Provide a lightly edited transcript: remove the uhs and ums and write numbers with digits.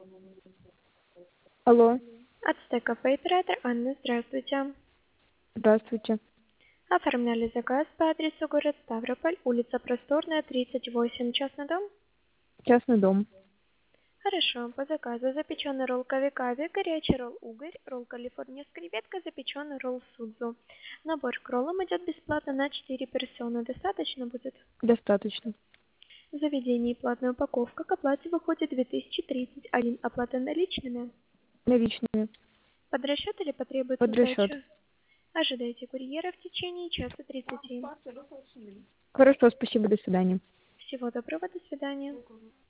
Алло, Ацтек кафе, оператор Анна, здравствуйте. здравствуйте. Оформляли заказ по адресу город Ставрополь, улица Просторная, 38, частный дом? Частный дом. Хорошо, по заказу запеченный ролл кави-кави, горячий ролл угорь, ролл калифорния с креветкой, запеченный ролл судзу. Набор к роллам идет бесплатно на 4 персоны. Достаточно будет? Достаточно. В заведении платная упаковка к оплате выходит 2031. Оплата наличными? Наличные. Под расчет или потребуется Под расчет. сдача? Ожидайте курьера в течение часа 30. Хорошо, спасибо, до свидания. Всего доброго, до свидания.